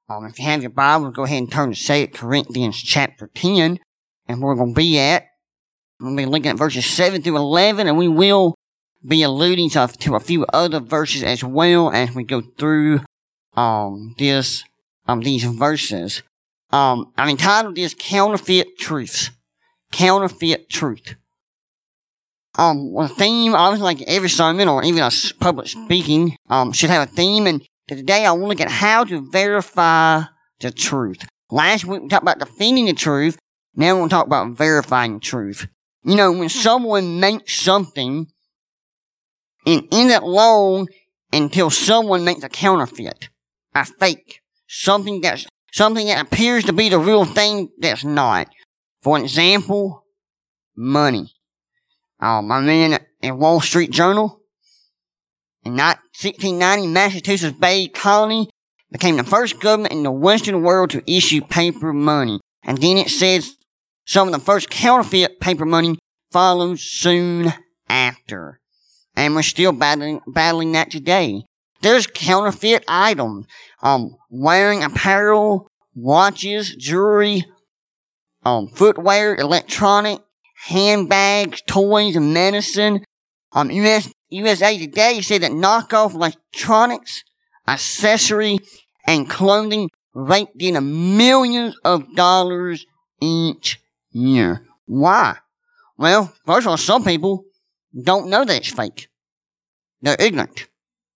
If you have your Bible, go ahead and turn to 2 Corinthians chapter 10, and we're going to be looking at verses 7 through 11, and we will be alluding to a few other verses as well as we go through these verses. I've entitled this Counterfeit Truths. Counterfeit Truth. The theme, obviously, like every sermon or even a public speaking, should have a theme, and today I want to look at how to verify the truth. Last week we talked about defending the truth. Now we're going to talk about verifying the truth. When someone makes something, and isn't it long until someone makes a counterfeit, a fake, something that appears to be the real thing that's not. For example, money. I'm in a Wall Street Journal. In 1690, Massachusetts Bay Colony became the first government in the Western world to issue paper money. And then it says some of the first counterfeit paper money followed soon after. And we're still battling that today. There's counterfeit items. Wearing apparel, watches, jewelry, footwear, electronic, handbags, toys, and medicine. USA Today said that knockoff electronics, accessory, and clothing raked in millions of dollars each year. Why? Well, first of all, some people don't know that it's fake. They're ignorant.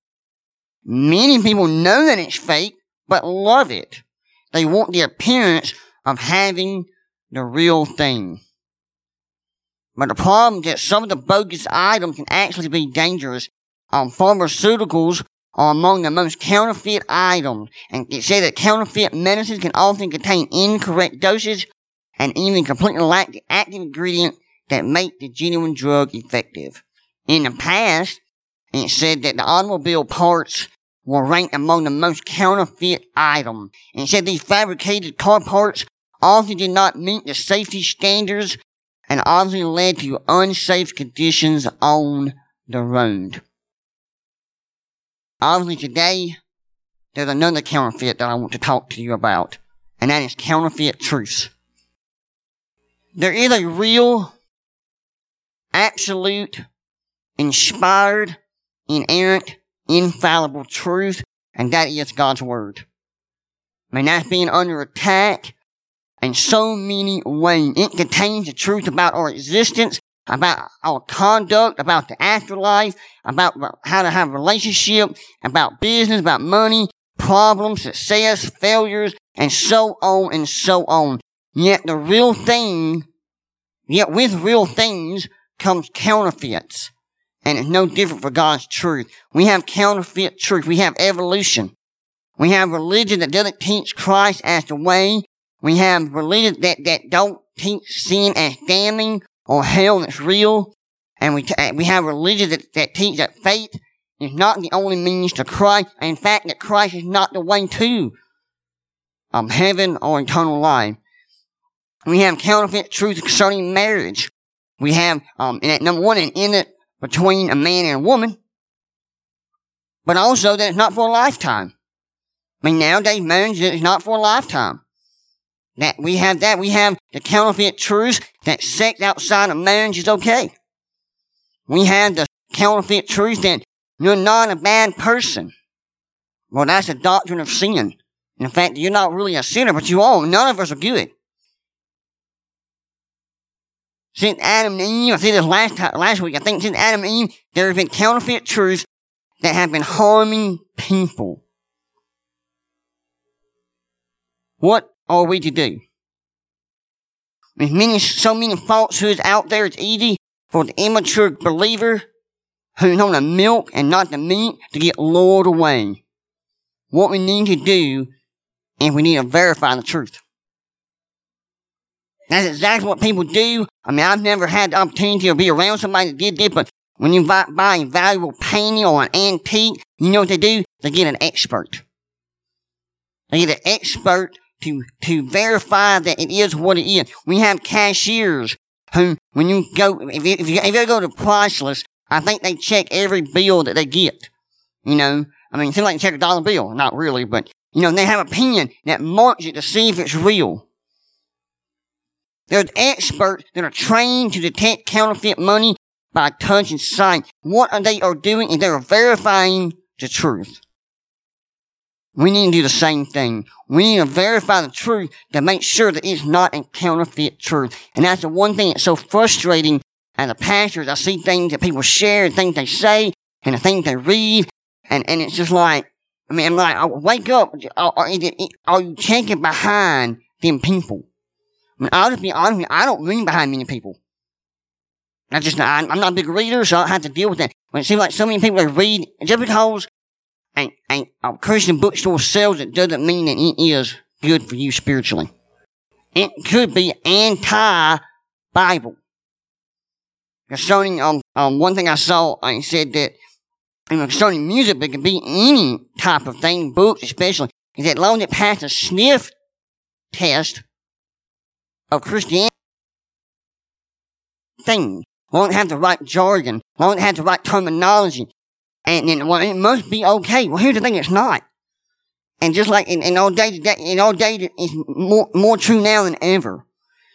Many people know that it's fake, but love it. They want the appearance of having the real thing. But the problem is that some of the bogus items can actually be dangerous. Pharmaceuticals are among the most counterfeit items, and it says that counterfeit medicines can often contain incorrect dosage and even completely lack the active ingredient that make the genuine drug effective. In the past, it said that the automobile parts were ranked among the most counterfeit items. And it said these fabricated car parts often did not meet the safety standards and obviously led to unsafe conditions on the road. Obviously today, there's another counterfeit that I want to talk to you about, and that is counterfeit truths. There is a real, absolute, inspired, inerrant, infallible truth, and that is God's Word. That's being under attack in so many ways. It contains the truth about our existence, about our conduct, about the afterlife, about how to have a relationship, about business, about money, problems, success, failures, and so on and so on. Yet with real things comes counterfeits. And it's no different for God's truth. We have counterfeit truth. We have evolution. We have religion that doesn't teach Christ as the way. We have religion that don't teach sin as damning or hell that's real. And we have religion that teach that faith is not the only means to Christ. And in fact, that Christ is not the way to heaven or eternal life. We have counterfeit truth concerning marriage. We have, number one, an innate between a man and a woman, but also that it's not for a lifetime. Nowadays, marriage is not for a lifetime. We have the counterfeit truth that sex outside of marriage is okay. We have the counterfeit truth that you're not a bad person. Well, that's a doctrine of sin. In fact, you're not really a sinner, but you are. None of us are good. Since Adam and Eve, I said this last week, I think since Adam and Eve, there have been counterfeit truths that have been harming people. What are we to do? With so many falsehoods out there, it's easy for the immature believer who's on the milk and not the meat to get lured away. What we need to do is we need to verify the truth. That's exactly what people do. I've never had the opportunity to be around somebody that did this, but when you buy a valuable painting or an antique, you know what they do? They get an expert. They get an expert to verify that it is what it is. We have cashiers who, when you go, if you go to Priceless, I think they check every bill that they get. It seems like they check a dollar bill. Not really, but They have a pen that marks it to see if it's real. There's experts that are trained to detect counterfeit money by touch and sight. What they are doing is they are verifying the truth. We need to do the same thing. We need to verify the truth to make sure that it's not a counterfeit truth. And that's the one thing that's so frustrating as a pastor. I see things that people share, and things they say, and the things they read, and it's just like, I'm like, wake up. Are you checking behind them people? I'll just be honest with you, I don't read behind many people. I'm not a big reader, so I don't have to deal with that. But it seems like so many people that read, just because a Christian bookstore sells it doesn't mean that it is good for you spiritually. It could be anti-Bible. Concerning, one thing I saw, I said that, concerning music, but it can be any type of thing, books especially, is that long as it passes a sniff test of Christianity, thing, long as it has the right jargon, long as it has the right terminology, and then, it must be okay. Well, here's the thing, it's not. And just like in all days, it's more true now than ever.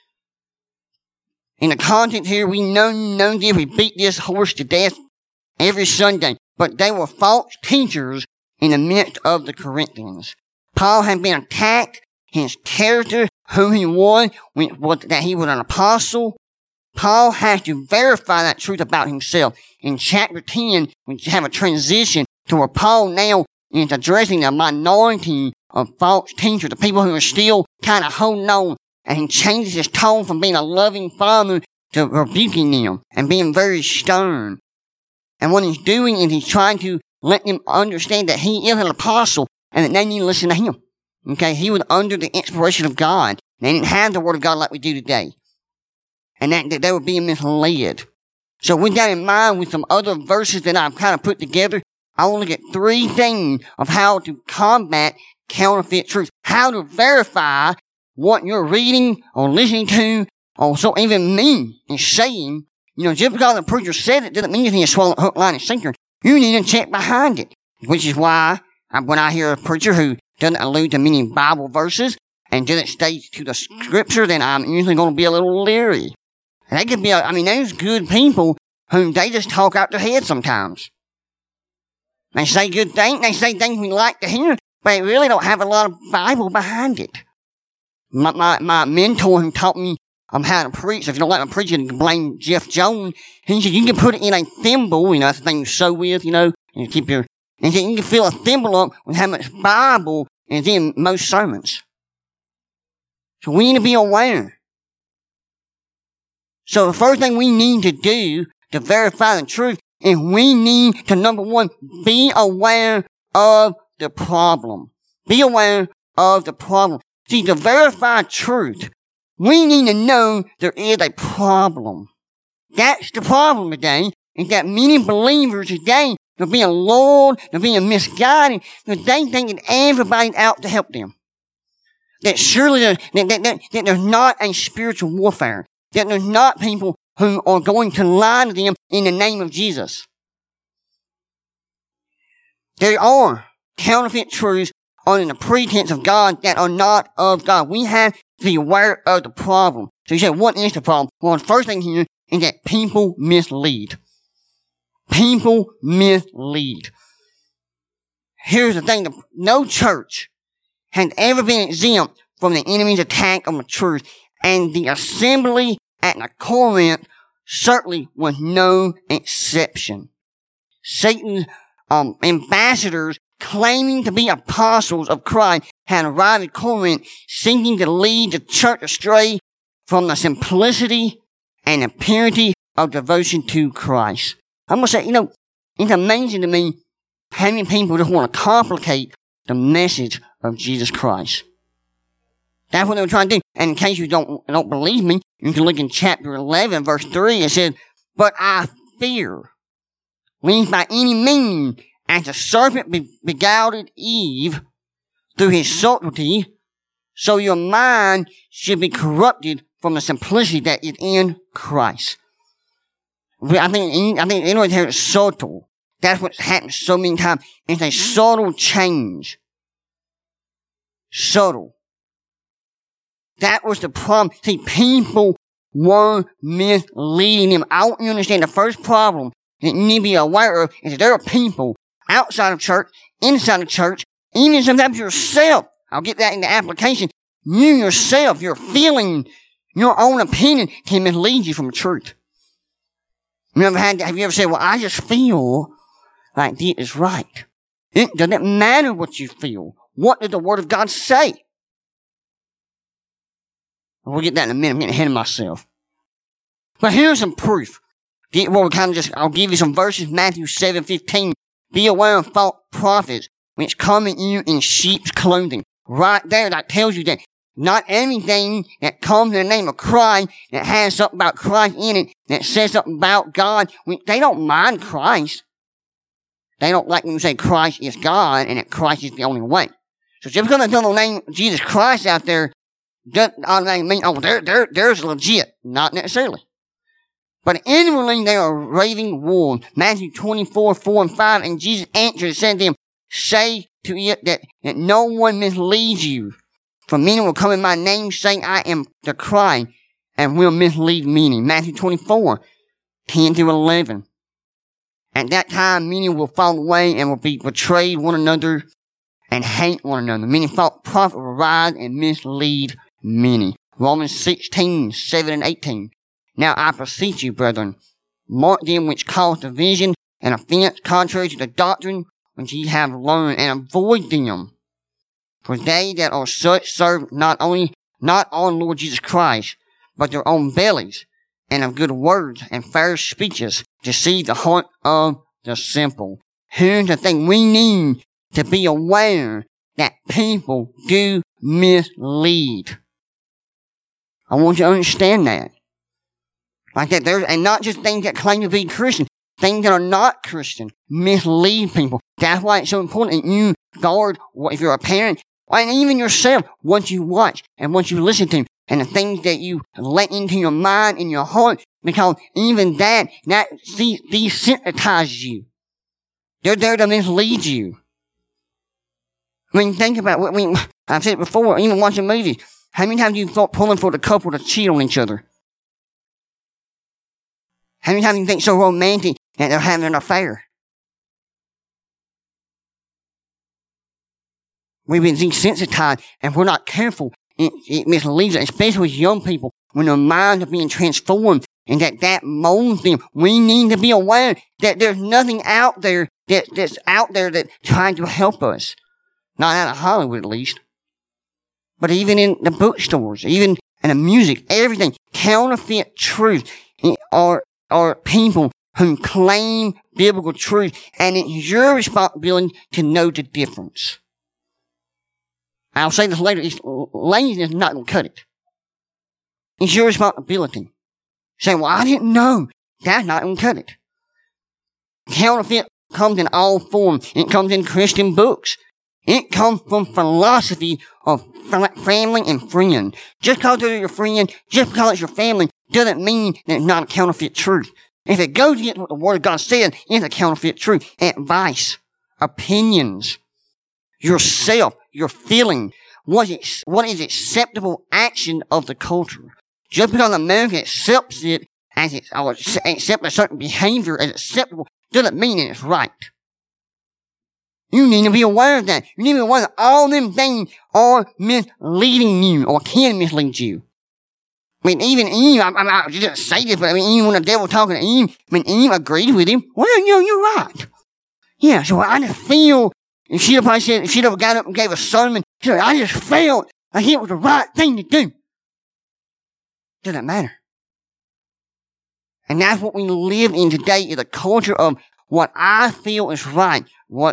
In the content here, we know this, we beat this horse to death every Sunday, but they were false teachers in the midst of the Corinthians. Paul had been attacked, his character, who he was, that he was an apostle. Paul has to verify that truth about himself. In chapter 10, we have a transition to where Paul now is addressing the minority of false teachers, the people who are still kind of holding on, and he changes his tone from being a loving father to rebuking them and being very stern. And what he's doing is he's trying to let them understand that he is an apostle and that they need to listen to him. Okay, he was under the inspiration of God. They didn't have the Word of God like we do today. And that they were being misled. So with that in mind, with some other verses that I've kind of put together, I want to look at 3 things of how to combat counterfeit truth. How to verify what you're reading or listening to, or so even me is saying. Just because the preacher said it doesn't mean you need to swallow it hook, line, and sinker. You need to check behind it. Which is why when I hear a preacher who doesn't allude to many Bible verses and doesn't stay to the scripture, then I'm usually going to be a little leery. And they could be, there's good people whom they just talk out their head sometimes. They say good things, they say things we like to hear, but they really don't have a lot of Bible behind it. My mentor who taught me how to preach, if you don't like my preaching, you can blame Jeff Jones. He said you can put it in a thimble, that's the thing you sew with, and you keep and he said you can fill a thimble up with how much Bible is in most sermons. So we need to be aware. So the first thing we need to do to verify the truth is we need to, number 1, be aware of the problem. Be aware of the problem. See, to verify truth, we need to know there is a problem. That's the problem today, is that many believers today, they're being lulled, they're being misguided, because they think that everybody's out to help them. That surely that there's not a spiritual warfare. That there's not people who are going to lie to them in the name of Jesus. There are counterfeit truths under the pretense of God that are not of God. We have to be aware of the problem. So you say, what is the problem? Well, the first thing here is that people mislead. People mislead. Here's the thing. No church has ever been exempt from the enemy's attack on the truth. And the assembly at Corinth certainly was no exception. Satan's ambassadors claiming to be apostles of Christ had arrived at Corinth seeking to lead the church astray from the simplicity and the purity of devotion to Christ. I'm going to say, it's amazing to me how many people just want to complicate the message of Jesus Christ. That's what they were trying to do. And in case you don't believe me, you can look in chapter 11, verse 3. It says, "But I fear, lest by any means, as the serpent beguiled Eve through his subtlety, so your mind should be corrupted from the simplicity that is in Christ." I think anyone here is subtle. That's what's happened so many times. It's a subtle change. subtle. That was the problem. See, people were misleading them. I want you to understand the first problem that you need to be aware of is that there are people outside of church, inside of church, even sometimes yourself. I'll get that in the application. You yourself, your feeling, your own opinion can mislead you from the truth. Have you ever said, well, I just feel like this is right? It doesn't matter what you feel. What does the Word of God say? We'll get that in a minute. I'm getting ahead of myself. But here's some proof. I'll give you some verses. Matthew 7:15. Be aware of false prophets, which come at you in sheep's clothing. Right there, that tells you that not everything that comes in the name of Christ, that has something about Christ in it, that says something about God, they don't mind Christ. They don't like when you say Christ is God and that Christ is the only way. So just because they throw the name of Jesus Christ out there, doesn't automatically mean, there's legit. Not necessarily. But inwardly they are raving wolves. Matthew 24:4-5, and Jesus answered and said to them, say to it that no one misleads you. For many will come in my name, saying, I am the Christ, and will mislead many. Matthew 24:10-11. At that time, many will fall away and will be betrayed one another and hate one another. Many false prophets will rise and mislead many. Romans 16:7-18. Now I beseech you, brethren, mark them which cause division and offense contrary to the doctrine which ye have learned, and avoid them. For they that are such serve not our Lord Jesus Christ, but their own bellies, and of good words and fair speeches, deceive the heart of the simple. Here's the thing, we need to be aware that people do mislead. I want you to understand that. Like that, and not just things that claim to be Christian, things that are not Christian mislead people. That's why it's so important that you guard, if you're a parent, and even yourself, what you watch and what you listen to, and the things that you let into your mind and your heart, because even that desensitizes you. They're there to mislead you. I mean, think about what I've said it before, even watching movies. How many times do you thought pulling for the couple to cheat on each other? How many times do you think so romantic that they're having an affair? We've been desensitized, and we're not careful. It misleads us, especially with young people, when their minds are being transformed, and that molds them. We need to be aware that there's nothing out there that's out there that's trying to help us. Not out of Hollywood, at least. But even in the bookstores, even in the music, everything, counterfeit truth are people who claim biblical truth, and it's your responsibility to know the difference. I'll say this later, laziness is not going to cut it. It's your responsibility. Say, well, I didn't know. That's not going to cut it. Counterfeit comes in all forms. It comes in Christian books. It comes from philosophy of family and friend. Just because they're your friend, just because it's your family, doesn't mean that it's not a counterfeit truth. If it goes against what the Word of God says, it's a counterfeit truth. Advice, opinions, yourself, your feeling, what is acceptable action of the culture. Just because America accepts it as or accepts a certain behavior as acceptable, doesn't mean that it's right. You need to be aware of that. You need to be aware that all them things are misleading you or can mislead you. I mean, even Eve, I didn't say this, but I mean, even when the devil was talking to Eve, Eve agreed with him. Well, you're right. Yeah, so I just feel, if she'd have probably said, if she'd have got up and gave a sermon, she said, I just felt like it was the right thing to do. Doesn't matter. And that's what we live in today, is a culture of what I feel is right. The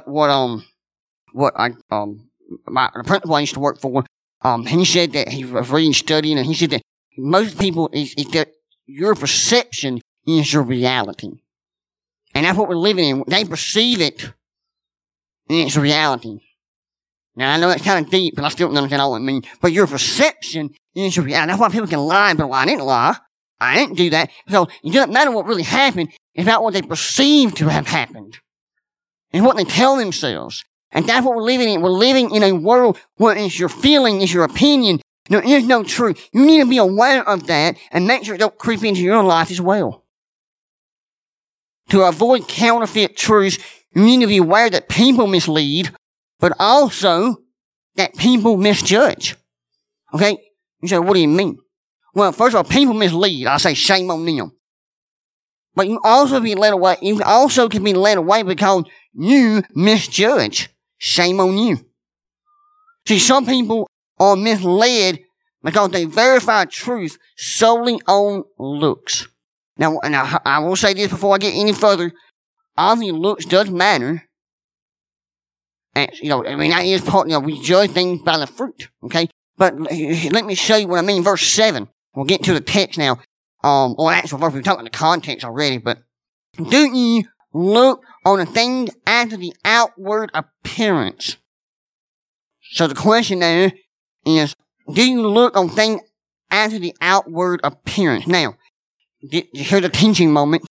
principal I used to work for, he said that he was reading, studying, and he said that most people is that your perception is your reality. And that's what we're living in. They perceive it, and it's reality. Now, I know that's kind of deep, but I still don't understand all it means. But your perception is your reality. That's why people can lie, but I didn't lie. I didn't do that. So it doesn't matter what really happened. It's about what they perceive to have happened. And what they tell themselves. And that's what we're living in. We're living in a world where it's your feeling, it's your opinion. There is no truth. You need to be aware of that and make sure it don't creep into your life as well. To avoid counterfeit truths, you need to be aware that people mislead, but also that people misjudge. Okay? You say, what do you mean? Well, first of all, people mislead. I say shame on them. But you also be led away. You also can be led away because you misjudge. Shame on you. See, some people are misled because they verify truth solely on looks. Now, and I will say this before I get any further. Obviously, looks does matter. And, that is part, we judge things by the fruit, okay? But let me show you what I mean. Verse 7. We'll get to the text now. Or actual verse, we've talked about the context already, but do ye look on the things after the outward appearance? So the question there is, do you look on things after the outward appearance? Now, here's a teaching moment.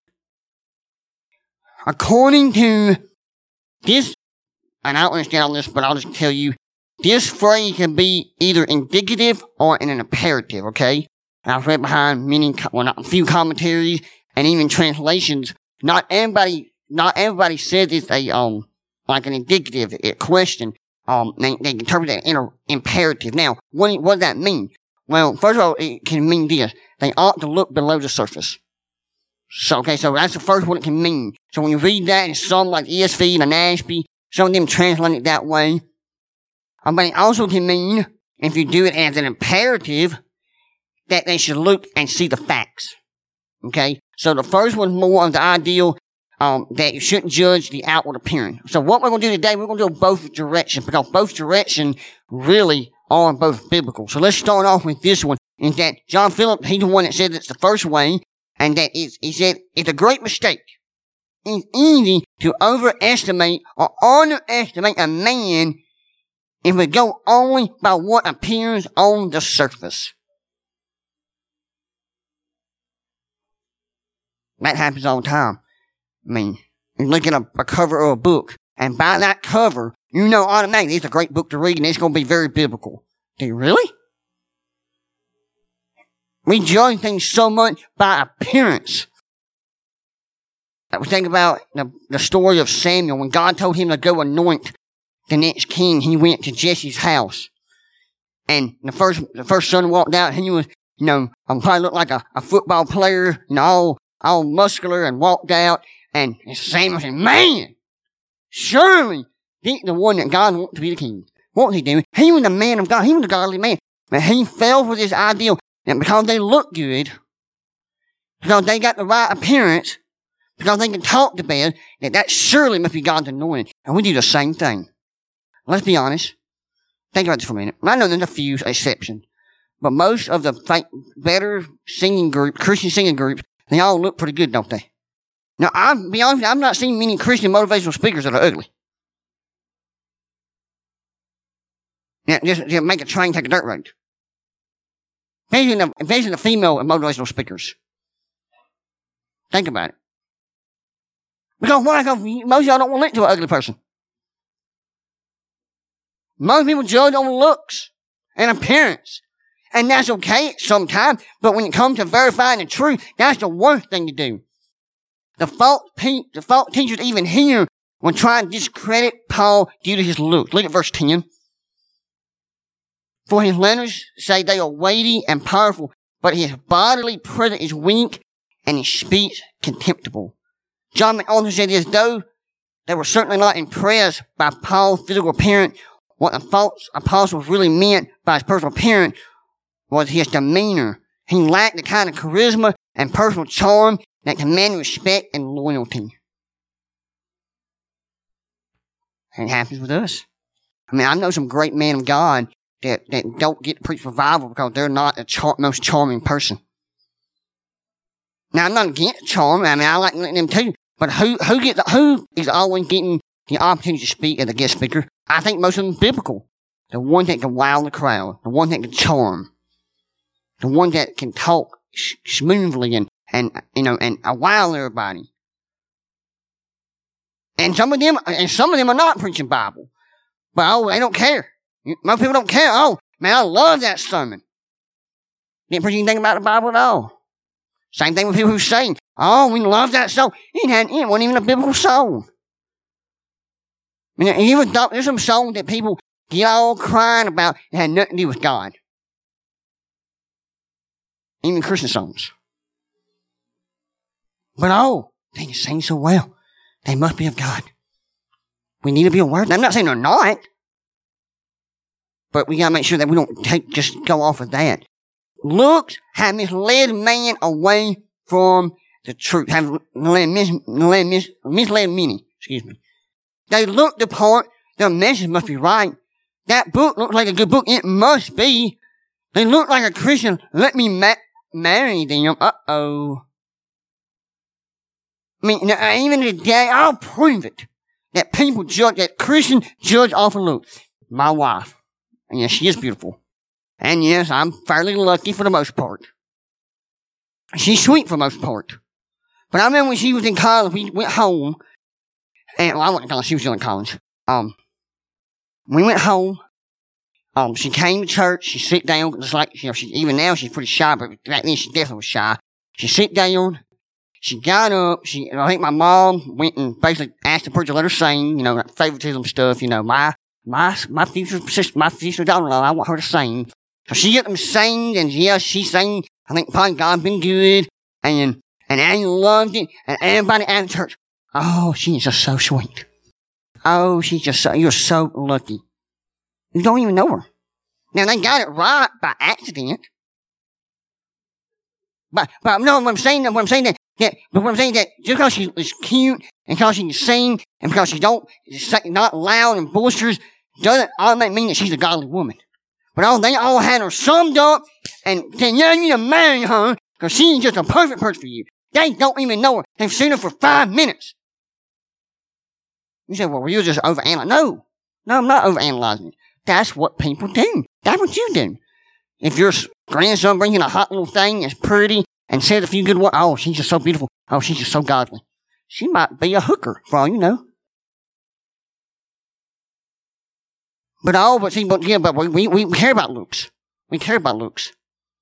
According to this, and I don't understand all this, but I'll just tell you, this phrase can be either indicative or in an imperative, okay? I've read behind a few commentaries and even translations. Not everybody says it's like an indicative question. They interpret that in an imperative. Now, what does that mean? Well, first of all, it can mean this. They ought to look below the surface. So that's the first one it can mean. So when you read that in some like ESV and Ashby, some of them translate it that way. But it also can mean, if you do it as an imperative, that they should look and see the facts. Okay? So the first one's more of the ideal, that you shouldn't judge the outward appearance. So what we're going to do today, we're going to do both directions, because both directions really are both biblical. So let's start off with this one, is that John Phillips, he's the one that said it's the first way, and that he said it's a great mistake. It's easy to overestimate or underestimate a man if we go only by what appears on the surface. That happens all the time. I mean, you look at a cover of a book, and by that cover, you know automatically it's a great book to read, and it's going to be very biblical. Do you really? We judge things so much by appearance. We think about the story of Samuel. When God told him to go anoint the next king, he went to Jesse's house. And the first son walked out, and he was, probably looked like a football player, all muscular, and walked out. And Samuel said, man, surely he's the one that God wants to be the king. What was he doing? He was the man of God. He was a godly man. But he fell for this ideal that because they look good, because they got the right appearance, because they can talk to bed, that surely must be God's anointing. And we do the same thing. Let's be honest. Think about this for a minute. I know there's a few exceptions, but most of the better singing groups, Christian singing groups, they all look pretty good, don't they? Now, I'll be honest, I've not seen many Christian motivational speakers that are ugly. Yeah, just make a train take a dirt road. Especially the female motivational speakers. Think about it. Because why? Because most of y'all don't want to listen to an ugly person. Most people judge on looks and appearance. And that's okay sometimes, but when it comes to verifying the truth, that's the worst thing to do. The false teachers even here will try to discredit Paul due to his looks. Look at verse 10. For his letters say they are weighty and powerful, but his bodily presence is weak and his speech contemptible. John MacArthur said this, though they were certainly not impressed by Paul's physical appearance, what the false apostles really meant by his personal appearance was his demeanor. He lacked the kind of charisma and personal charm that commanded respect and loyalty. And it happens with us. I mean, I know some great men of God that don't get to preach revival because they're not the most charming person. Now, I'm not against charm. I mean, I like them too. But who is always getting the opportunity to speak as a guest speaker? I think most of them are biblical. The one that can wow the crowd. The one that can charm. The one that can talk smoothly and wow everybody. And some of them are not preaching Bible. But, oh, they don't care. Most people don't care. Oh, man, I love that sermon. Didn't preach anything about the Bible at all. Same thing with people who sing. Oh, we love that song. It wasn't even a biblical song. I mean, there's some songs that people get all crying about that had nothing to do with God. Even Christian songs. But they can sing so well. They must be of God. We need to be aware. I'm not saying they're not. But we gotta make sure that we don't just go off of that. Looks have misled man away from the truth. Have misled many. Excuse me. They look the part. Their message must be right. That book looks like a good book. It must be. They look like a Christian. Let me marry them. Uh-oh. I mean, even today, I'll prove it. That people judge, that Christians judge off of looks. My wife. And yes, she is beautiful. And yes, I'm fairly lucky for the most part. She's sweet for the most part. But I remember when she was in college, we went home. And, well, I went to college, she was still in college. We went home. She came to church, she sit down, just like, even now she's pretty shy, but back then she definitely was shy. She sit down, she got up, I think my mom went and basically asked the preacher to let her sing, like favoritism stuff, my future daughter-in-law, I want her to sing. So she got them sing, and yeah, she sang, I think probably God been good, and Annie loved it, and everybody at the church, oh, she's just so sweet. Oh, you're so lucky. You don't even know her. Now, they got it right by accident. But no, what I'm saying that just because she is cute, and because she can sing, and because she's not loud and boisterous, doesn't automatically mean that she's a godly woman. But they all had her summed up, and said, yeah, you need to marry her, because she's just a perfect person for you. They don't even know her. They've seen her for 5 minutes. You say, well, you're just overanalyzing. No, I'm not overanalyzing it. That's what people do. That's what you do. If your grandson brings in a hot little thing that's pretty and says a few good words, oh, she's just so beautiful. Oh, she's just so godly. She might be a hooker, for all you know. But we care about looks. We care about looks.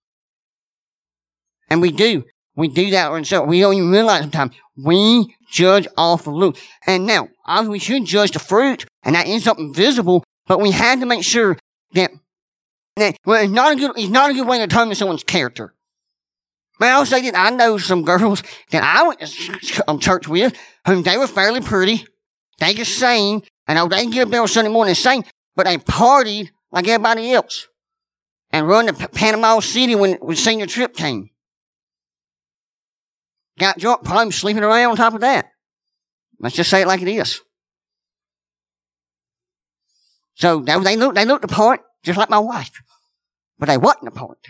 And we do. We do that ourselves. We don't even realize sometimes. We judge off of looks. And now, obviously we should judge the fruit, and that is something visible, but we have to make sure that well, it's not a good way to determine someone's character. But I'll say that I know some girls that I went to church with, whom they were fairly pretty. They could sing, and they get up there on Sunday morning and sing, but they partied like everybody else. And run to Panama City when senior trip came. Got drunk, probably sleeping around on top of that. Let's just say it like it is. So they looked the part, just like my wife. But they wasn't the part.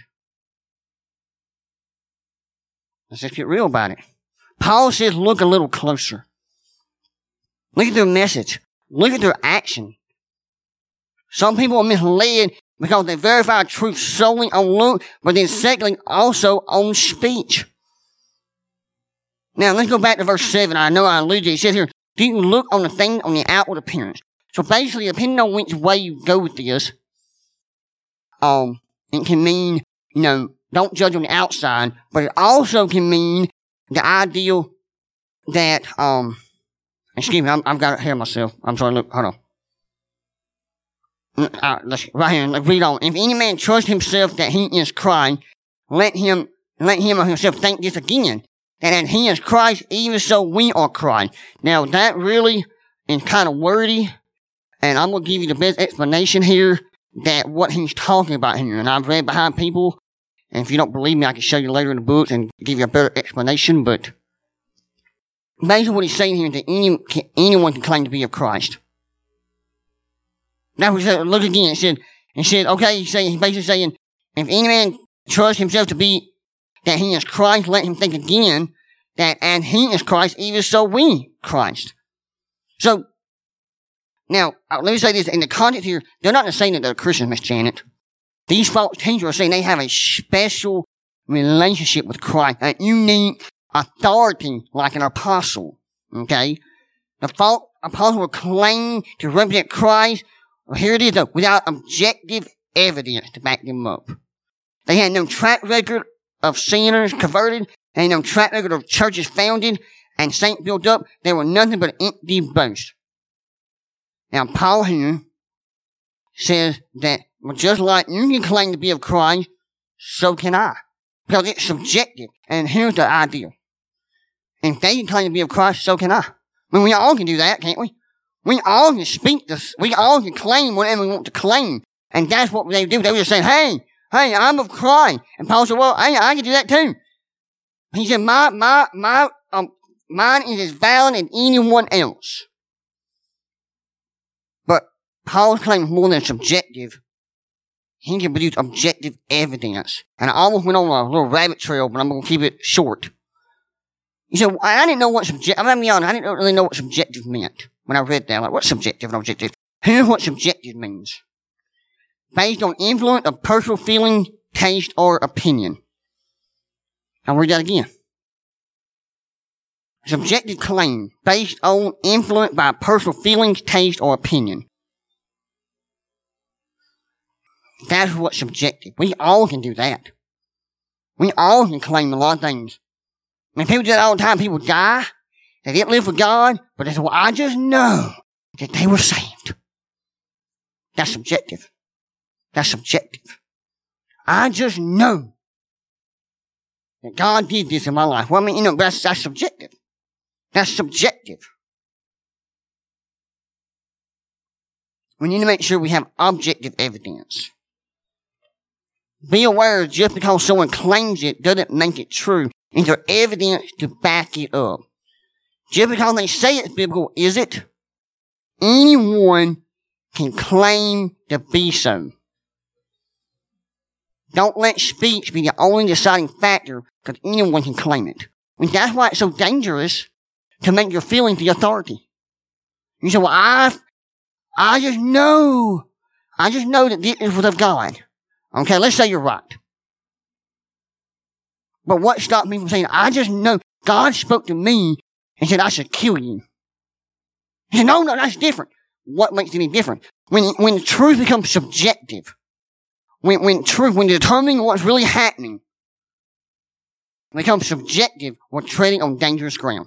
Let's just get real about it. Paul says look a little closer. Look at their message. Look at their action. Some people are misled because they verify truth solely on look, but then secondly also on speech. Now let's go back to verse 7. I know I alluded to it. It says here, do you look on the thing on the outward appearance? So basically, depending on which way you go with this, it can mean, don't judge on the outside, but it also can mean the ideal that, excuse me, I've got it here myself. I'm sorry, look, hold on. Right here, let's read on. If any man trust himself that he is Christ, let him or himself think this again, that he is Christ, even so we are Christ. Now, that really is kind of wordy, and I'm going to give you the best explanation here that what he's talking about here. And I've read behind people, and if you don't believe me, I can show you later in the books and give you a better explanation, but basically what he's saying here is that anyone can claim to be of Christ. Now, look again, it said, okay, he's basically saying, if any man trusts himself to be that he is Christ, let him think again that and he is Christ, even so we Christ. So, now, let me say this, in the context here, they're not saying that they're Christians, Miss Janet. These false teachers are saying they have a special relationship with Christ, a unique authority like an apostle, okay? The false apostle will claim to represent Christ, Well, here it is, though, without objective evidence to back them up. They had no track record of sinners converted, and no track record of churches founded and saints built up. They were nothing but an empty boast. Now, Paul here says that, well, just like you can claim to be of Christ, so can I. Because it's subjective. And here's the idea. If they can claim to be of Christ, so can I. I mean, we all can do that, can't we? We all can speak this. We all can claim whatever we want to claim. And that's what they do. They were just saying, hey, I'm of Christ. And Paul said, well, hey, I can do that too. He said, mine is as valid as anyone else. But Paul's claim is more than subjective. He can produce objective evidence. And I almost went on a little rabbit trail, but I'm going to keep it short. He said, I didn't know what subjective, I'm going to be honest, I didn't really know what subjective meant when I read that. Like, what's subjective and objective? Here's what subjective means. Based on influence of personal feeling, taste, or opinion. I'll read that again. Subjective claim based on influence by personal feelings, taste, or opinion. That's what's subjective. We all can do that. We all can claim a lot of things. I mean, people do that all the time. People die. They didn't live for God, but they say, well, I just know that they were saved. That's subjective. That's subjective. I just know that God did this in my life. Well, I mean, that's subjective. That's subjective. We need to make sure we have objective evidence. Be aware just because someone claims it doesn't make it true. Is there evidence to back it up? Just because they say it's biblical, is it? Anyone can claim to be so. Don't let speech be the only deciding factor, because anyone can claim it. And that's why it's so dangerous to make your feelings the authority. You say, well, I just know that this is of God. Okay, let's say you're right. But what stopped me from saying, I just know God spoke to me and said I should kill you? He said, no, that's different. What makes it any different? When truth becomes subjective, when determining what's really happening becomes subjective, we're treading on dangerous ground.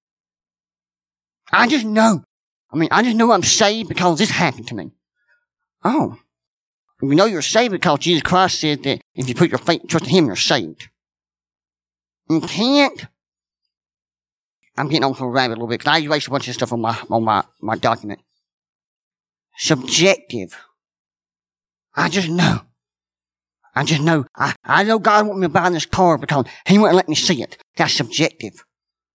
I just know I'm saved because this happened to me. Oh. We know you're saved because Jesus Christ said that if you put your faith and trust in Him, you're saved. You can't. I'm getting on to a rabbit a little bit because I erased a bunch of stuff on my document. Subjective. I just know. I know God wants me to buy this car because He wouldn't let me see it. That's subjective.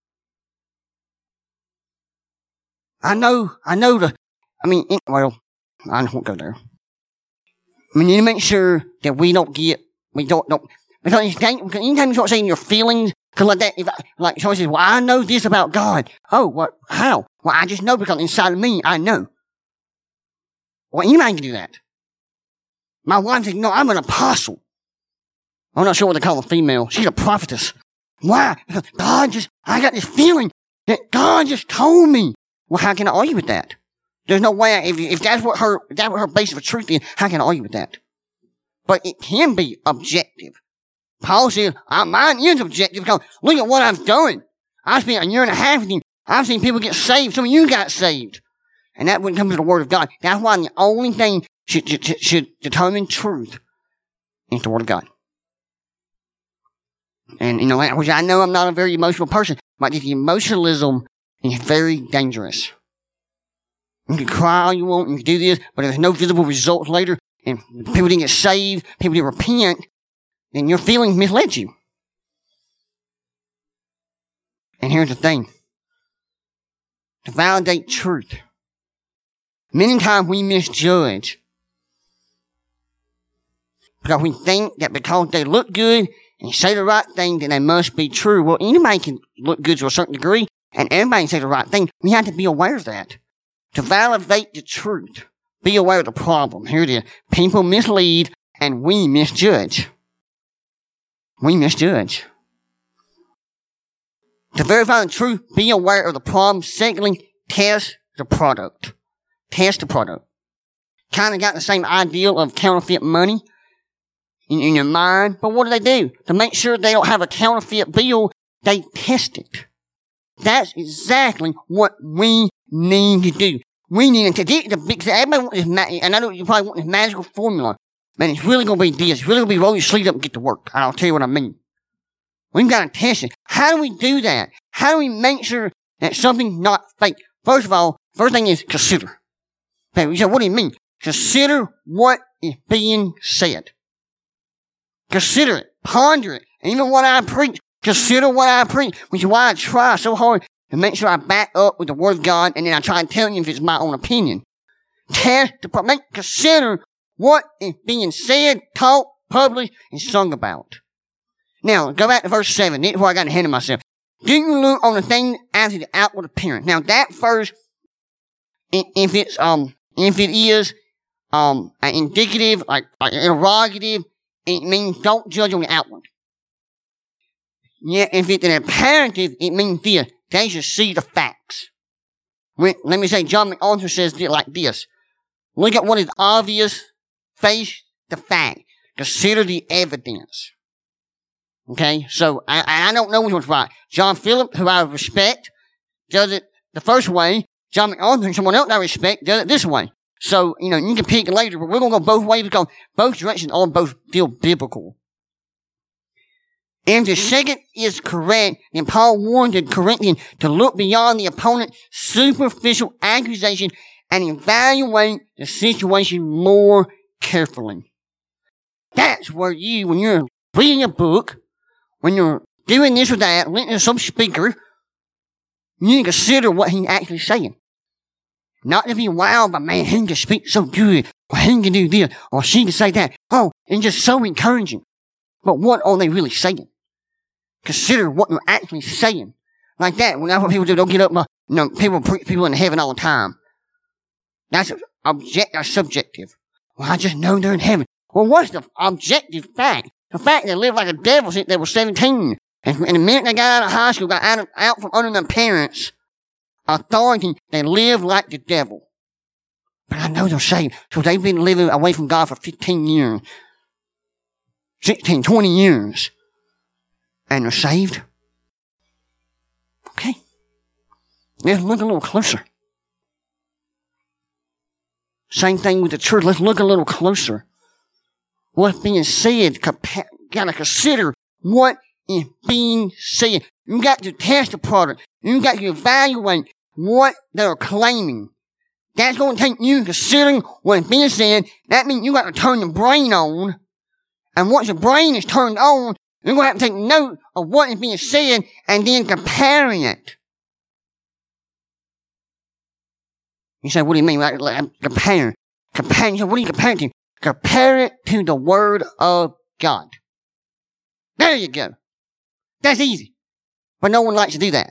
I won't go there. We need to make sure that we don't, because anytime you start saying your feelings, because like that, like someone says, well, I know this about God. Oh, what? How? Well, I just know because inside of me, I know. Well, anybody can do that. My wife said, no, I'm an apostle. I'm not sure what they call a female. She's a prophetess. Why? Because I got this feeling that God just told me. Well, how can I argue with that? There's no way, if that's what her basis of truth is, how can I argue with that? But it can be objective. Paul says, mine is objective because look at what I've done. I spent a year and a half with you. I've seen people get saved. Some of you got saved. And that wouldn't come to the Word of God. That's why the only thing should determine truth is the Word of God. And, which I know I'm not a very emotional person, but this emotionalism is very dangerous. You can cry all you want, you can do this, but if there's no visible results later, and people didn't get saved, people didn't repent, then your feelings misled you. And here's the thing. To validate truth. Many times we misjudge. Because we think that because they look good and say the right thing, then they must be true. Well, anybody can look good to a certain degree, and everybody can say the right thing. We have to be aware of that. To validate the truth, be aware of the problem. Here it is. People mislead and we misjudge. We misjudge. To verify the truth, be aware of the problem. Secondly, test the product. Test the product. kind of got the same ideal of counterfeit money in your mind. But what do? To make sure they don't have a counterfeit bill, they test it. That's exactly what we need to do. We need to get the big, everybody wants this, and I know you probably want this magical formula. Man, it's really going to be this. It's really going to be roll your sleeves up and get to work. I'll tell you what I mean. We've got to test it. How do we do that? How do we make sure that something's not fake? First of all, first thing is consider. Okay, you say, what do you mean? Consider what is being said. Consider it. Ponder it. And even what I preach, consider what I preach, which is why I try so hard to make sure I back up with the Word of God, and then I try to tell you if it's my own opinion. Consider what is being said, taught, published, and sung about. Now, go back to verse 7. This is where I got ahead of myself. Do you look on the thing after the outward appearance? Now, that first, if it is an indicative, like interrogative, it means don't judge on the outward. Yeah, if it's an imperative, it means this. They should see the facts. Let me say, John MacArthur says it like this. Look at what is obvious. Face the fact. Consider the evidence. Okay, so I don't know which one's right. John Philip, who I respect, does it the first way. John MacArthur and someone else I respect does it this way. So, you can pick later, but we're going to go both ways because both directions are both still biblical. And the second is correct, then Paul warned the Corinthians to look beyond the opponent's superficial accusation and evaluate the situation more carefully. That's where when you're reading a book, when you're doing this or that, listening to some speaker, you need to consider what he's actually saying. Not to be wowed by, man, he can speak so good, or he can do this, or she can say that. Oh, it's just so encouraging. But what are they really saying? Consider what they're actually saying. Like that. Well, that's what people do. Don't get up. People preach people in heaven all the time. That's subjective. Well, I just know they're in heaven. Well, what's the objective fact? The fact they live like a devil since they were 17. And the minute they got out of high school, got out from under their parents' authority, they live like the devil. But I know they're saved. So they've been living away from God for 15 years. 16, 20 years. And they're saved. Okay. Let's look a little closer. Same thing with the church. Let's look a little closer. What's being said, gotta consider what is being said. You got to test the product. You got to evaluate what they're claiming. That's going to take you considering what is being said. That means you got to turn your brain on. And once your brain is turned on, you're going to have to take note of what is being said and then comparing it. You say, what do you mean? Like comparing. Comparing. What are you comparing to? Compare it to the Word of God. There you go. That's easy. But no one likes to do that.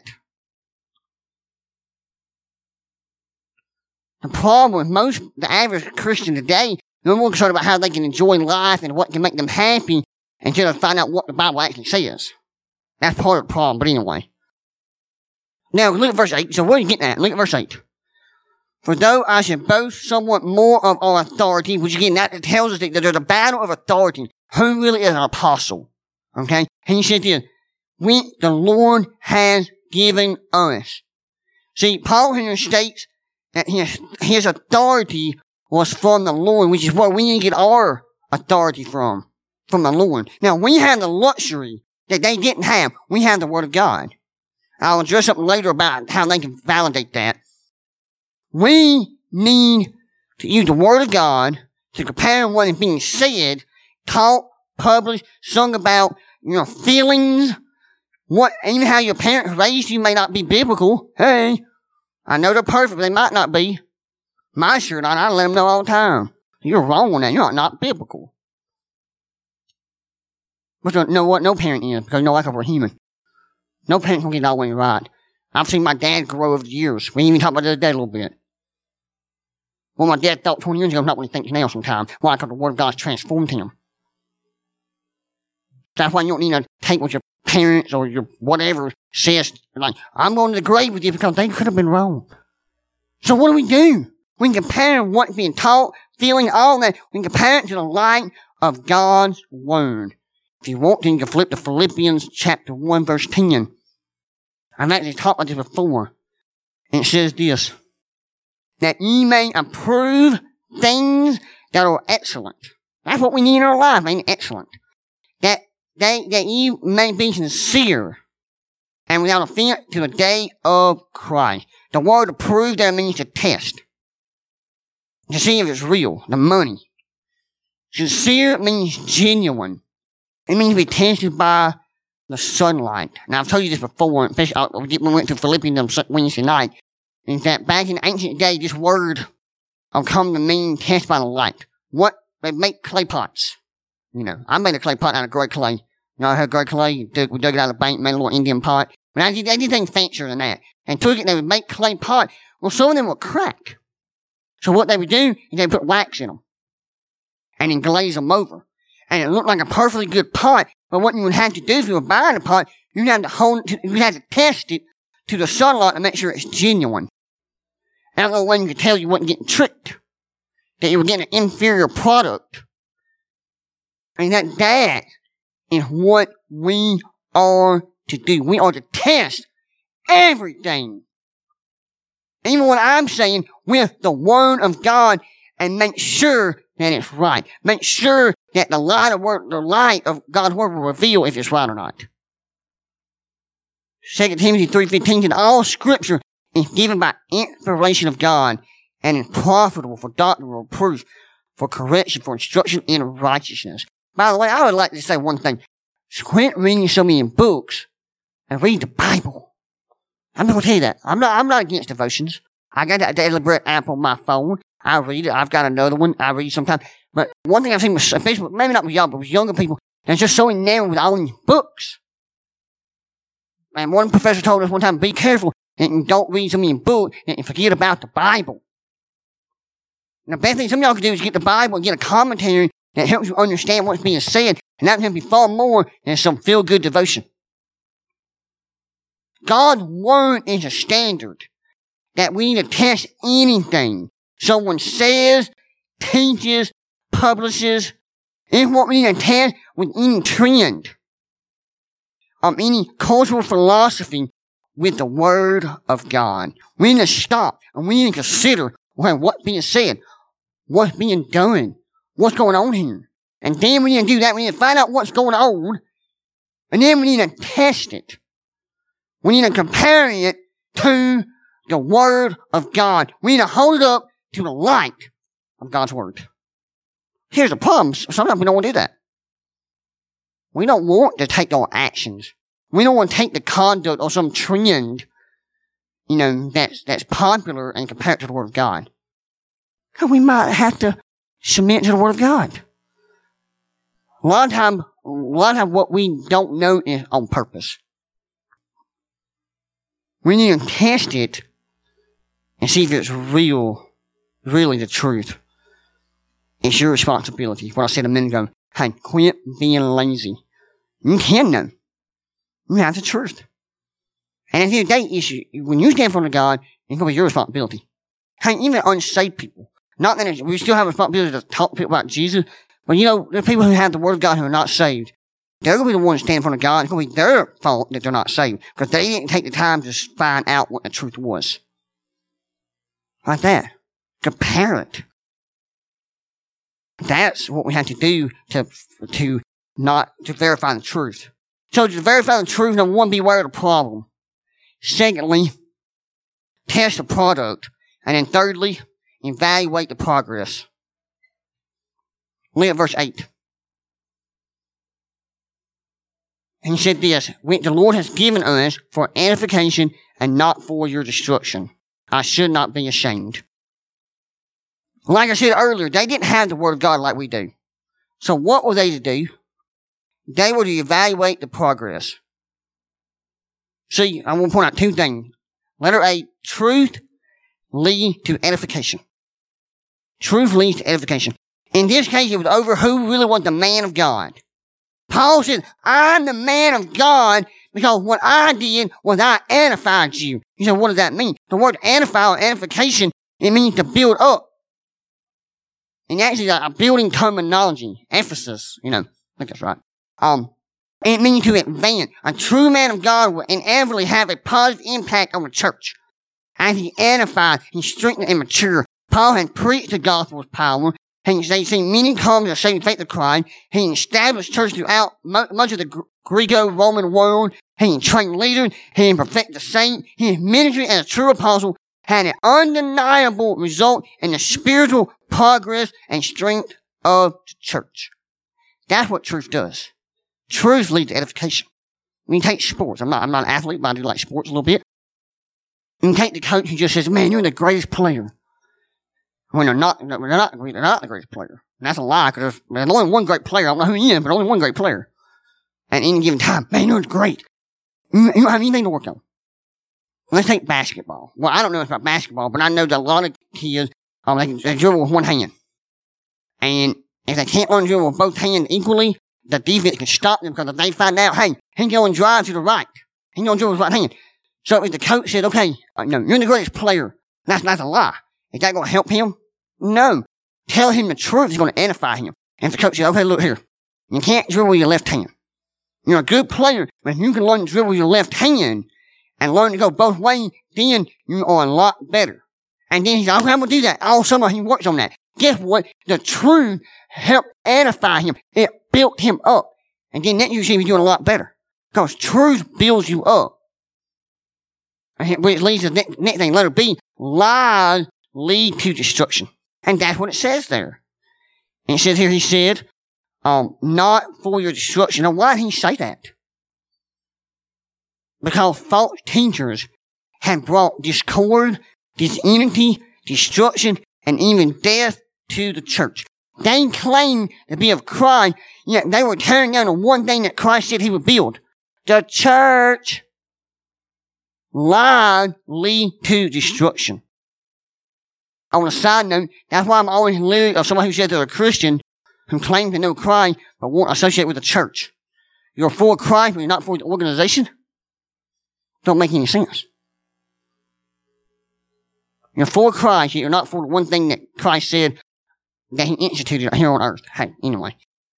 The problem with the average Christian today, they're more concerned about how they can enjoy life and what can make them happy until they find out what the Bible actually says. That's part of the problem, but anyway. Now, look at verse 8. So what are you getting at? Look at verse 8. For though I should boast somewhat more of our authority, which again, that tells us that there's a battle of authority. Who really is an apostle? Okay? And he said this, which the Lord has given us. See, Paul here states that his authority was from the Lord, which is where we need to get our authority from the Lord. Now, we have the luxury that they didn't have. We have the Word of God. I'll address something later about how they can validate that. We need to use the Word of God to compare what is being said, taught, published, sung about, feelings, even how your parents raised you may not be biblical. Hey, I know they're perfect, but they might not be. My sure not. I let them know all the time. You're wrong on that. You're not biblical. But you know what? No parent is, because we're human. No parent can get it all the way right. I've seen my dad grow over the years. We even talked about that a little bit. What my dad thought 20 years ago is not what he thinks now sometimes. Why? Because the Word of God's transformed him. That's why you don't need to take what your parents or your whatever says. Like, I'm going to the grave with you because they could have been wrong. So what do? We can compare what's being taught, feeling, all that. We can compare it to the light of God's Word. If you want to, you can flip to Philippians chapter 1, verse 10. I've actually talked about this before. And it says this, that ye may approve things that are excellent. That's what we need in our life, ain't it? Excellent. That ye may be sincere and without offense to the day of Christ. The word approve there means to test. To see if it's real, the money. Sincere means genuine. It means to be tested by the sunlight. Now, I've told you this before, especially when we went to Philippians on Wednesday night, is that back in ancient days, this word come to mean test by the light. What? They make clay pots. You know, I made a clay pot out of gray clay. You know, I had gray clay, we dug it out of the bank, made a little Indian pot. But I did anything fancier than that. And took it, they would make clay pot. Well, some of them would crack. So what they would do is they put wax in them. And then glaze them over. And it looked like a perfectly good pot. But what you would have to do if you were buying a pot, you'd have to test it to the sunlight to make sure it's genuine. And I don't know when you could tell you wasn't getting tricked. That you were getting an inferior product. And that is what we are to do. We are to test everything. Even what I'm saying with the Word of God and make sure that it's right. Make sure that the light of God's Word will reveal if it's right or not. 2 Timothy 3:15 said, all Scripture is given by inspiration of God and is profitable for doctrinal reproof, for correction, for instruction in righteousness. By the way, I would like to say one thing. Quit reading so many books and read the Bible. I'm going to tell you that. I'm not against devotions. I got that Daily Bread app on my phone. I read it. I've got another one. I read sometimes. But one thing I've seen, especially, maybe not with y'all, but with younger people, they're just so enamored with all these books. And one professor told us one time, be careful and don't read so many books and forget about the Bible. And the best thing some of y'all can do is get the Bible and get a commentary that helps you understand what's being said. And that can be far more than some feel-good devotion. God's Word is a standard that we need to test anything someone says, teaches, publishes. It's what we need to test with any trend of any cultural philosophy with the Word of God. We need to stop and we need to consider what's being said, what's being done, what's going on here. And then we need to do that. We need to find out what's going on. And then we need to test it. We need to compare it to the Word of God. We need to hold it up to the light of God's Word. Here's the problem. Sometimes we don't want to do that. We don't want to take our actions. We don't want to take the conduct or some trend, that's popular and compare it to the Word of God. Because we might have to submit to the Word of God. A lot of time what we don't know is on purpose. We need to test it and see if it's really the truth. It's your responsibility. What I said a minute ago. Hey, quit being lazy. You can know. You have the truth. And at the end of the day, when you stand in front of God, it's going to be your responsibility. Hey, even unsaved people. Not that we still have a responsibility to talk to people about Jesus, but there are people who have the Word of God who are not saved. They're going to be the ones that stand in front of God. It's going to be their fault that they're not saved. Because they didn't take the time to find out what the truth was. Like that. Compare it. That's what we have to do to verify the truth. So to verify the truth, number one, beware of the problem. Secondly, test the product. And then thirdly, evaluate the progress. Look at verse 8. And he said this, which the Lord has given us for edification and not for your destruction. I should not be ashamed. Like I said earlier, they didn't have the Word of God like we do. So what were they to do? They were to evaluate the progress. See, I want to point out two things. Letter A, truth leads to edification. Truth leads to edification. In this case, it was over who really was the man of God. Paul said, I'm the man of God because what I did was I edified you. You said, what does that mean? The word edify or edification It means to build up. And actually, a building terminology, Ephesus, I think that's right. It means to advance. A true man of God will inevitably have a positive impact on the church. As he edifies, he strengthens and matures. Paul had preached the gospel with power. They seen many come to the saving faith of Christ. He established churches throughout much of the Greco-Roman world. He trained leaders. He perfected the saints. His ministry as a true apostle had an undeniable result in the spiritual progress and strength of the church. That's what truth does. Truth leads to edification. When you take sports, I'm not an athlete, but I do like sports a little bit. You take the coach who just says, man, you're the greatest player. When they're not the greatest player. And that's a lie, because there's only one great player. I don't know who he is, but only one great player. At any given time, man, you're great. You don't have anything to work on. Let's take basketball. Well, I don't know about basketball, but I know that a lot of kids, they dribble with one hand. And if they can't learn to dribble with both hands equally, the defense can stop them, because if they find out, hey, he's going to drive to the right. He's going to dribble with his right hand. So if the coach said, okay, no, you're the greatest player, that's a lie. Is that going to help him? No. Tell him the truth is going to edify him. And if the coach says, okay, look here, you can't dribble with your left hand. You're a good player, but if you can learn to dribble with your left hand and learn to go both ways, then you are a lot better. And then he said, okay, I'm going to do that. All summer he works on that. Guess what? The truth helped edify him. It built him up. And then next year he's doing a lot better. Because truth builds you up. Which leads to the next thing, letter B, lies lead to destruction. And that's what it says there. And it says here, he said, not for your destruction. Now, why did he say that? Because false teachers have brought discord, disunity, destruction, and even death to the church. They claim to be of Christ, yet they were tearing down the one thing that Christ said he would build. The church. Lies lead to destruction. On a side note, that's why I'm always leery of somebody who says they're a Christian, who claims to know Christ, but won't associate with the church. You're for Christ, but you're not for the organization? Don't make any sense. You're for Christ, yet you're not for the one thing that Christ said that he instituted here on earth. Hey, anyway.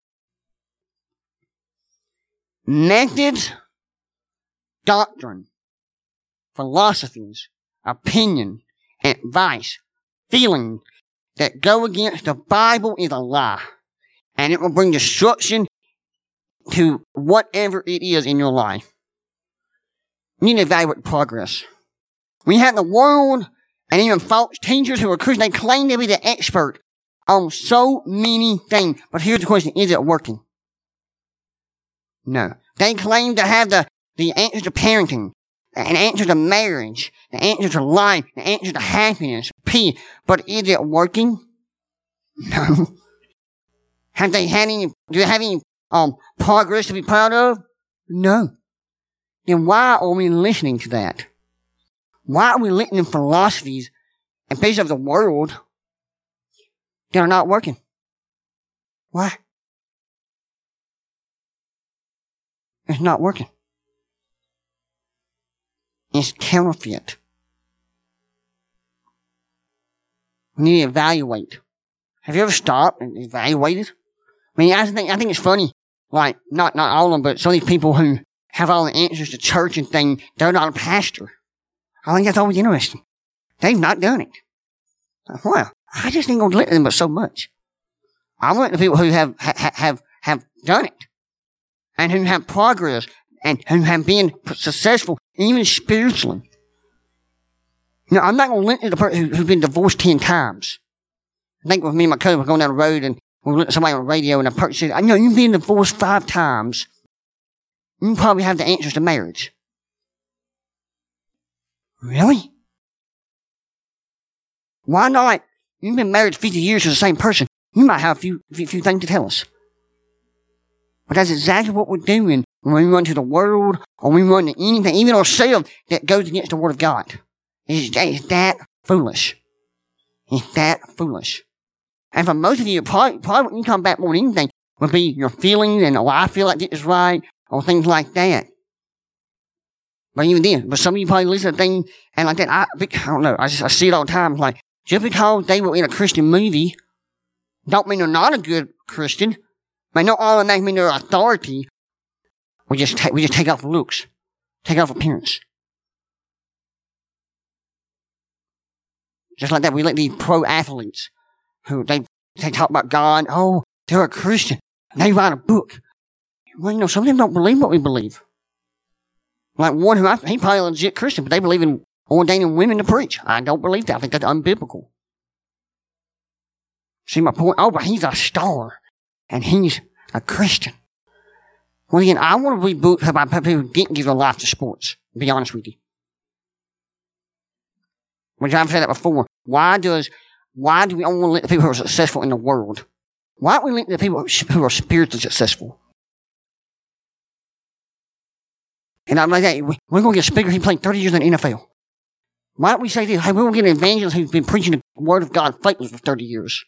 Methods, doctrine, philosophies, opinion, advice, feeling that go against the Bible is a lie. And it will bring destruction to whatever it is in your life. You need to evaluate progress. We have the world and even false teachers who are Christians, they claim to be the expert on so many things. But here's the question, is it working? No. They claim to have the answer to parenting, an answer to marriage, the answer to life, the answer to happiness, peace. But is it working? No. Do they have any progress to be proud of? No. Then why are we listening to that? Why are we listening to philosophies and pieces of the world that are not working? Why? It's not working. It's counterfeit. We need to evaluate. Have you ever stopped and evaluated? I mean, I think it's funny. Like, not all of them, but some of these people who have all the answers to church and things, they're not a pastor. I think that's always interesting. They've not done it. Well, I just ain't gonna let them but so much. I want the people who have done it. And who have progress. And who have been successful, even spiritually. I'm not gonna listen to the person who's been divorced 10 times. I think with me and my cousin, we're going down the road and we listened to somebody on the radio and the person said, I know you've been divorced 5 times. You probably have the answers to marriage. Really? Why not? You've been married 50 years to the same person. You might have a few things to tell us. But that's exactly what we're doing when we run to the world or we run to anything, even ourselves, that goes against the Word of God. It's that foolish. It's that foolish. And for most of you, probably what you come back more than anything would be your feelings and, I feel like this is right, or things like that. But even then, some of you probably listen to things and like that, I don't know, I see it all the time, like, Just because they were in a Christian movie, don't mean they're not a good Christian. May not automatically mean they're authority. We just take off looks, take off appearance. Just like that, we let these pro athletes who they talk about God. Oh, they're a Christian. They write a book. Well, some of them don't believe what we believe. Like one he probably a legit Christian, but they believe in ordaining women to preach. I don't believe that. I think that's unbiblical. See my point? Oh, but he's a star, and he's a Christian. Well, again, I want to read books about people who didn't give their life to sports, to be honest with you. Which I've said that before. Why do we only let the people who are successful in the world? Why don't we let the people who are spiritually successful? And I'm like, hey, we're going to get a speaker who played 30 years in the NFL. Why don't we say this? Hey, we're going to get an evangelist who's been preaching the word of God faithfully for 30 years.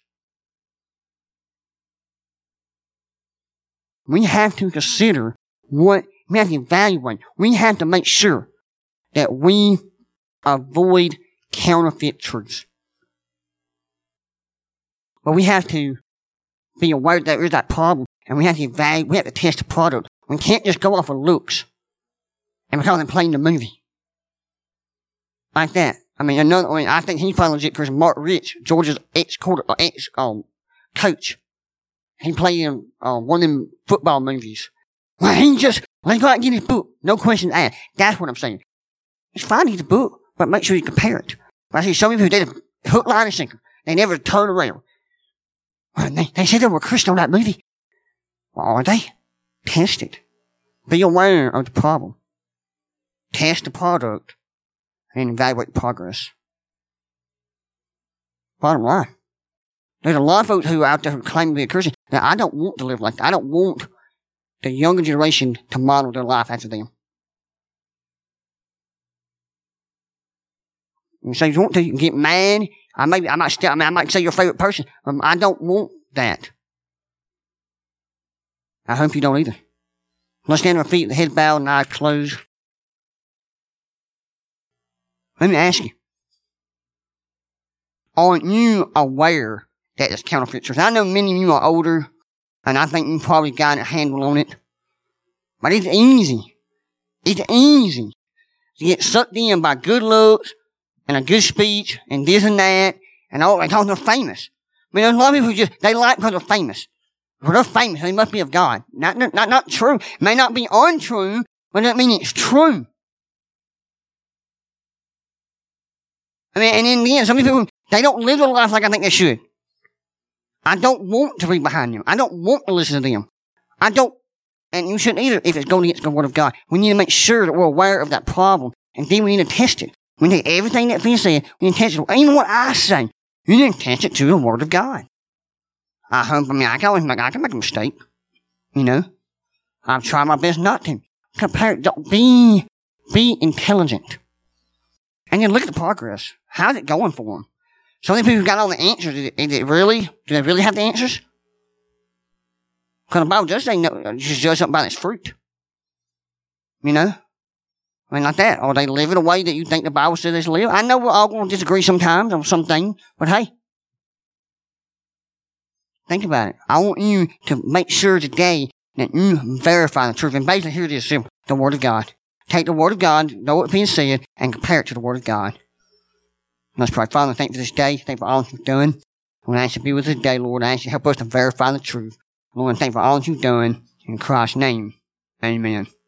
We have to consider we have to evaluate. We have to make sure that we avoid counterfeit truths. But we have to be aware that there is that problem, and we have to evaluate, we have to test the product. We can't just go off of looks and because they're playing the movie. Like that. I mean, I think he's probably legit because Mark Rich, Georgia's coach, he played in one of them football movies. Well, let's go out and get his book. No questions asked. That's what I'm saying. It's fine to get the book, but make sure you compare it. But I see some people who did a hook, line, and sinker. They never turn around. Well, they said they were Christian on that movie. Well, are they? Test it. Be aware of the problem. Test the product and evaluate progress. Bottom line. There's a lot of folks who are out there who claim to be a Christian. Now, I don't want to live like that. I don't want the younger generation to model their life after them. You say you want to, you can get mad. I might say your favorite person. I don't want that. I hope you don't either. Let's stand on our feet, the head bowed and eyes closed. Let me ask you. Aren't you aware that it's counterfeit truth? I know many of you are older, and I think you probably got a handle on it. But it's easy. It's easy to get sucked in by good looks and a good speech and this and that and all because they're famous. I mean, there's a lot of people they like because they're famous. If they're famous, they must be of God. Not true. It may not be untrue, but that means it's true. I mean, and in the end, some people, they don't live their life like I think they should. I don't want to read behind them. I don't want to listen to them. And you shouldn't either if it's going against the Word of God. We need to make sure that we're aware of that problem, and then we need to test it. We need everything that's being said, we need to test it. Even what I say, you need to test it to the Word of God. I can make a mistake. I've tried my best not to. Be intelligent. And then look at the progress. How's it going for them? Some of the people who got all the answers, do they really have the answers? Because the Bible does say, no, you should judge something by its fruit. I mean, like that. Are they living a way that you think the Bible says they should live? I know we're all going to disagree sometimes on something, but hey, think about it. I want you to make sure today that you verify the truth. And basically, here it is, simple. The Word of God. Take the Word of God, know what's being said, and compare it to the Word of God. Let's pray. Father, thank you for this day. Thank you for all that you've done. Lord, I ask you to be with us today, Lord. I ask you to help us to verify the truth. Lord, thank you for all that you've done. In Christ's name, amen.